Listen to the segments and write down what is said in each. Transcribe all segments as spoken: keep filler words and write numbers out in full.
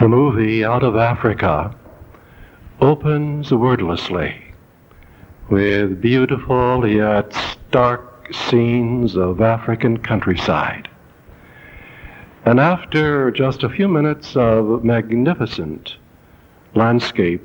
The movie Out of Africa opens wordlessly with beautiful yet stark scenes of African countryside. And after just a few minutes of magnificent landscape,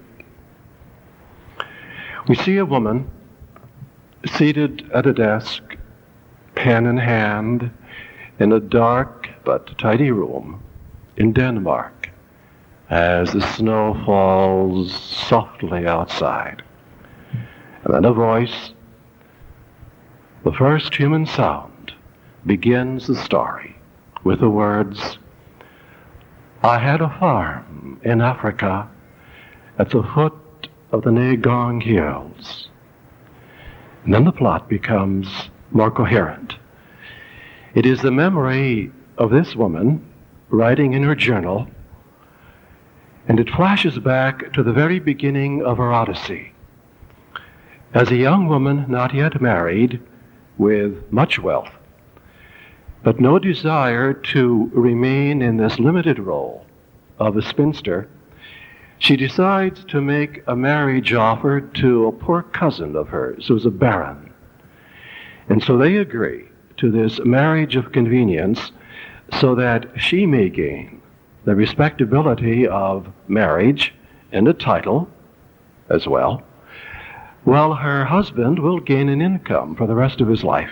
we see a woman seated at a desk, pen in hand, in a dark but tidy room in Denmark, as the snow falls softly outside. And then a voice, the first human sound, begins the story with the words, "I had a farm in Africa at the foot of the Ngong Hills." And then the plot becomes more coherent. It is the memory of this woman writing in her journal, and it flashes back to the very beginning of her odyssey. As a young woman not yet married, with much wealth, but no desire to remain in this limited role of a spinster, she decides to make a marriage offer to a poor cousin of hers who was a baron. And so they agree to this marriage of convenience so that she may gain the respectability of marriage and a title as well, while her husband will gain an income for the rest of his life.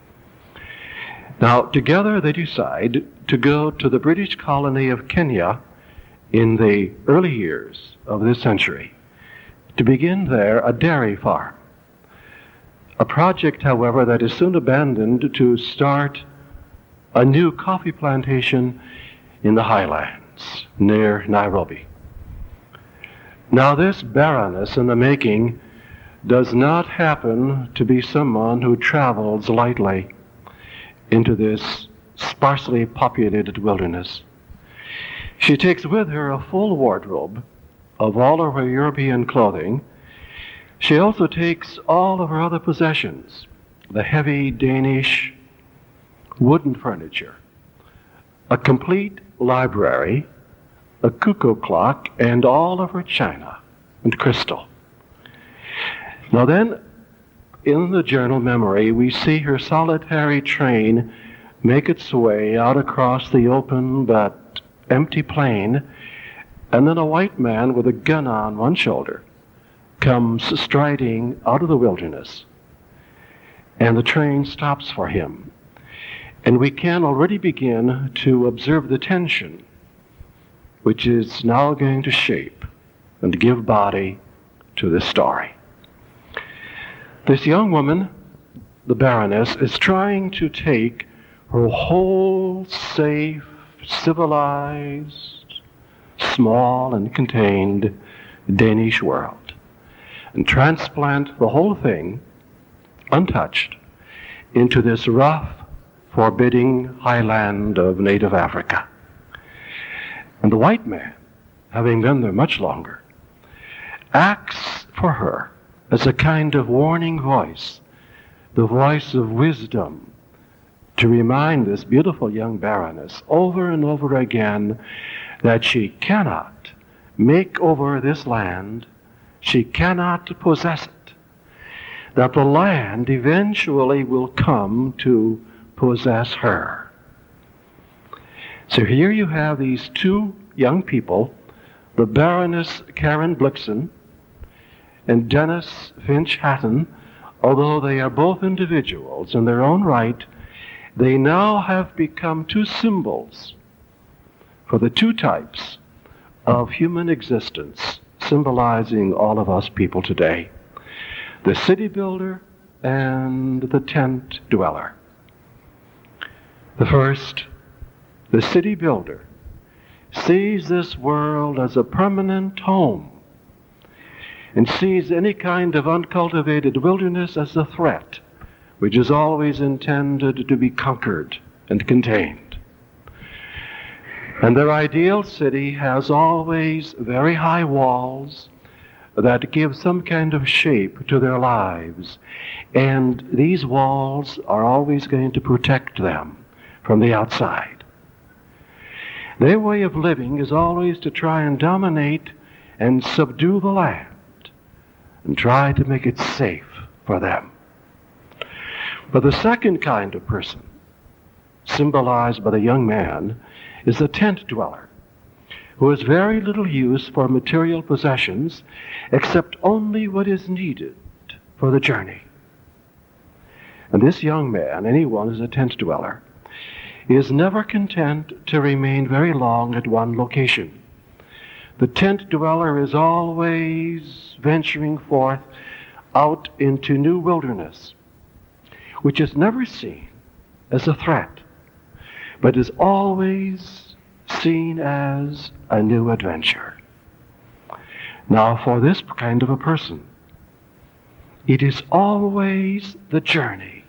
Now, together they decide to go to the British colony of Kenya in the early years of this century, to begin there a dairy farm. A project, however, that is soon abandoned to start a new coffee plantation in the highlands near Nairobi. Now, this baroness in the making does not happen to be someone who travels lightly into this sparsely populated wilderness. She takes with her a full wardrobe of all of her European clothing. She also takes all of her other possessions, the heavy Danish wooden furniture, a complete library, a cuckoo clock, and all of her china and crystal. Now then, in the journal memory, we see her solitary train make its way out across the open but empty plain, and then a white man with a gun on one shoulder comes striding out of the wilderness, and the train stops for him. And we can already begin to observe the tension which is now going to shape and give body to this story. This young woman, the Baroness, is trying to take her whole safe, civilized, small and contained Danish world and transplant the whole thing, untouched, into this rough, forbidding highland of native Africa. And the white man, having been there much longer, acts for her as a kind of warning voice, the voice of wisdom, to remind this beautiful young baroness over and over again that she cannot make over this land, she cannot possess it, that the land eventually will come to possess her. So here you have these two young people, the Baroness Karen Blixen and Dennis Finch Hatton. Although they are both individuals in their own right, they now have become two symbols for the two types of human existence symbolizing all of us people today: the city builder and the tent dweller. The first, the city builder, sees this world as a permanent home and sees any kind of uncultivated wilderness as a threat which is always intended to be conquered and contained. And their ideal city has always very high walls that give some kind of shape to their lives, and these walls are always going to protect them from the outside. Their way of living is always to try and dominate and subdue the land and try to make it safe for them. But the second kind of person, symbolized by the young man, is the tent dweller, who has very little use for material possessions except only what is needed for the journey. And this young man, anyone who's a tent dweller, is never content to remain very long at one location. The tent dweller is always venturing forth out into new wilderness, which is never seen as a threat, but is always seen as a new adventure. Now, for this kind of a person, it is always the journey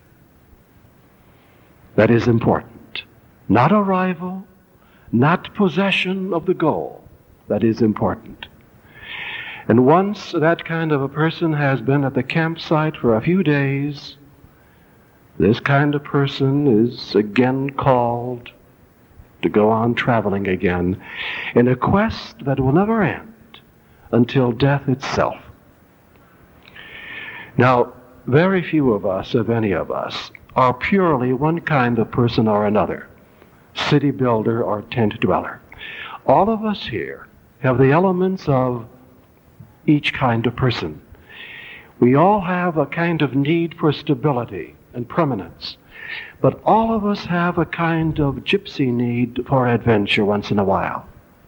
that is important, not arrival, not possession of the goal that is important. And once that kind of a person has been at the campsite for a few days, this kind of person is again called to go on traveling again in a quest that will never end until death itself. Now, very few of us, if any of us, are purely one kind of person or another, city builder or tent dweller. All of us here have the elements of each kind of person. We all have a kind of need for stability and permanence, but all of us have a kind of gypsy need for adventure once in a while.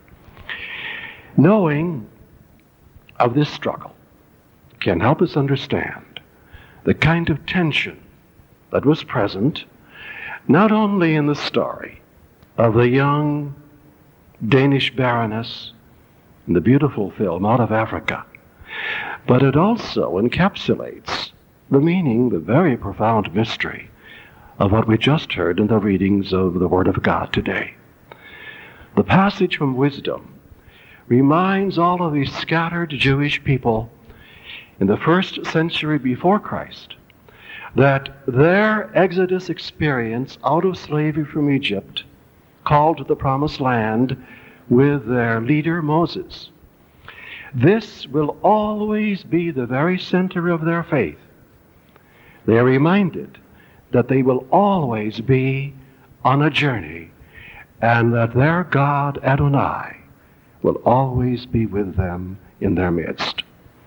Knowing of this struggle can help us understand the kind of tension that was present not only in the story of the young Danish baroness in the beautiful film Out of Africa, but it also encapsulates the meaning, the very profound mystery of what we just heard in the readings of the Word of God today. The passage from Wisdom reminds all of these scattered Jewish people in the first century before Christ that their Exodus experience out of slavery from Egypt, called to the Promised Land with their leader Moses, this will always be the very center of their faith. They are reminded that they will always be on a journey and that their God Adonai will always be with them in their midst.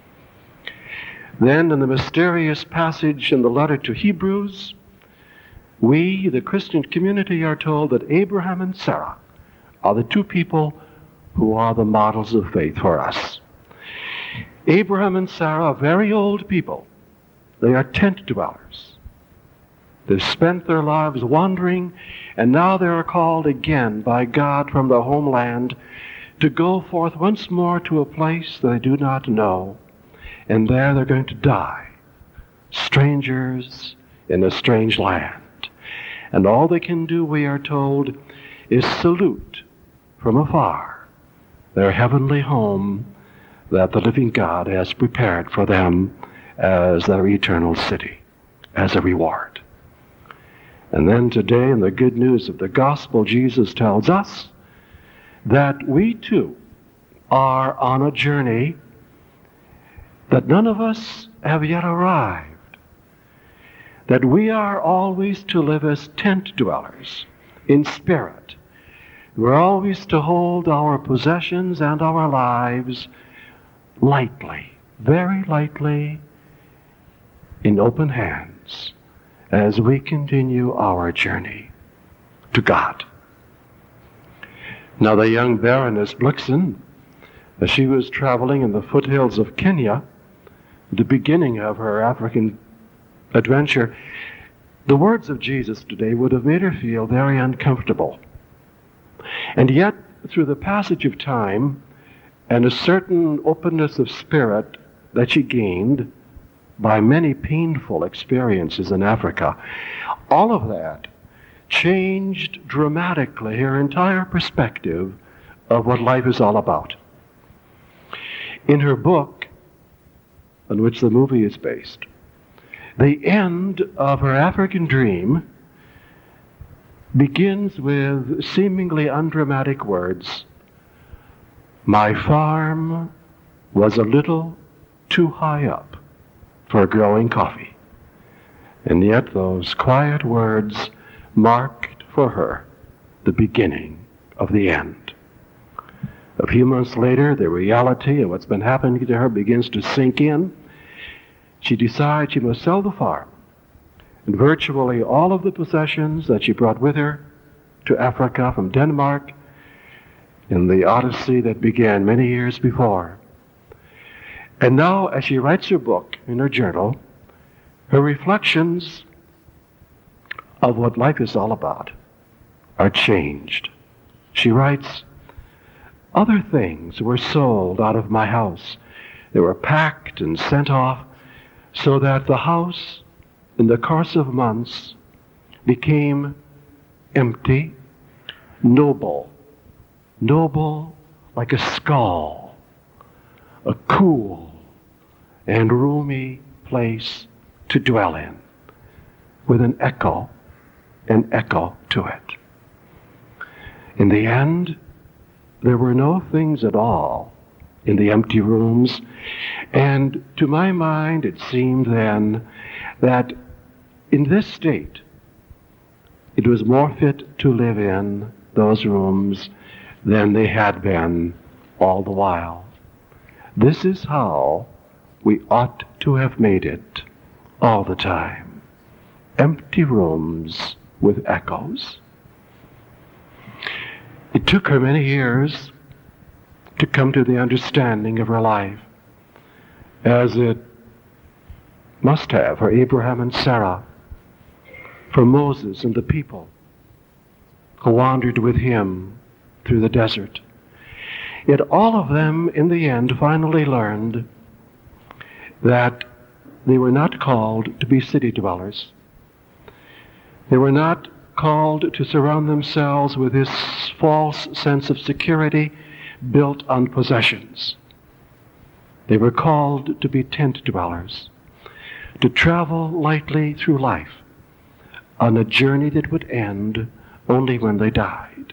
Then in the mysterious passage in the letter to Hebrews, we, the Christian community, are told that Abraham and Sarah are the two people who are the models of faith for us. Abraham and Sarah are very old people. They are tent dwellers. They've spent their lives wandering, and now they are called again by God from their homeland to go forth once more to a place they do not know. And there they're going to die, strangers in a strange land. And all they can do, we are told, is salute from afar their heavenly home that the living God has prepared for them as their eternal city, as a reward. And then today, in the good news of the gospel, Jesus tells us that we too are on a journey that none of us have yet arrived, that we are always to live as tent dwellers in spirit. We're always to hold our possessions and our lives lightly, very lightly, in open hands as we continue our journey to God. Now the young Baroness Blixen, as she was traveling in the foothills of Kenya, the beginning of her African adventure, the words of Jesus today would have made her feel very uncomfortable. And yet, through the passage of time and a certain openness of spirit that she gained by many painful experiences in Africa, all of that changed dramatically her entire perspective of what life is all about. In her book, on which the movie is based, the end of her African dream begins with seemingly undramatic words. My farm was a little too high up for growing coffee. And yet those quiet words marked for her the beginning of the end. A few months later, the reality of what's been happening to her begins to sink in. She decides she must sell the farm and virtually all of the possessions that she brought with her to Africa from Denmark in the odyssey that began many years before. And now, as she writes her book in her journal, her reflections of what life is all about are changed. She writes, other things were sold out of my house. They were packed and sent off so that the house, in the course of months, became empty, noble, noble like a skull, a cool and roomy place to dwell in, with an echo, an echo to it. In the end, there were no things at all in the empty rooms, and to my mind it seemed then that in this state it was more fit to live in those rooms than they had been all the while. This is how we ought to have made it all the time. Empty rooms with echoes. It took her many years to come to the understanding of her life, as it must have for Abraham and Sarah, for Moses and the people who wandered with him through the desert. Yet all of them, in the end, finally learned that they were not called to be city dwellers. They were not called to surround themselves with this false sense of security built on possessions. They were called to be tent dwellers, to travel lightly through life on a journey that would end only when they died.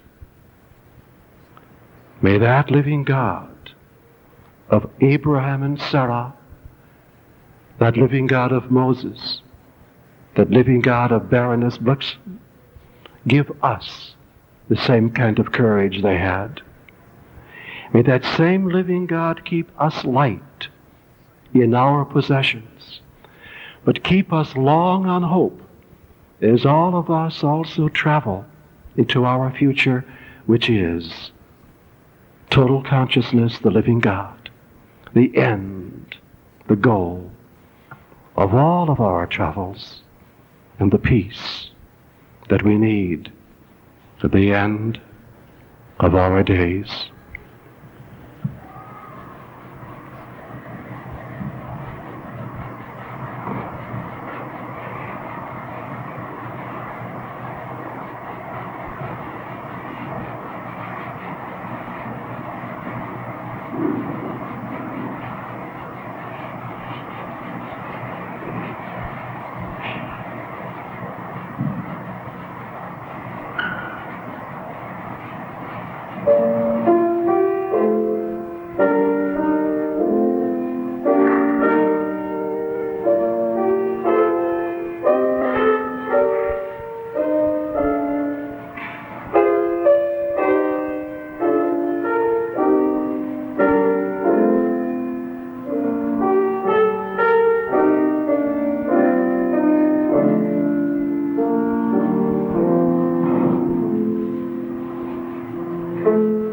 May that living God of Abraham and Sarah, that living God of Moses, that living God of Baroness Blixen, give us the same kind of courage they had. May that same living God keep us light in our possessions, but keep us long on hope as all of us also travel into our future, which is total consciousness, the living God, the end, the goal of all of our travels, and the peace that we need for the end of our days. Thank you.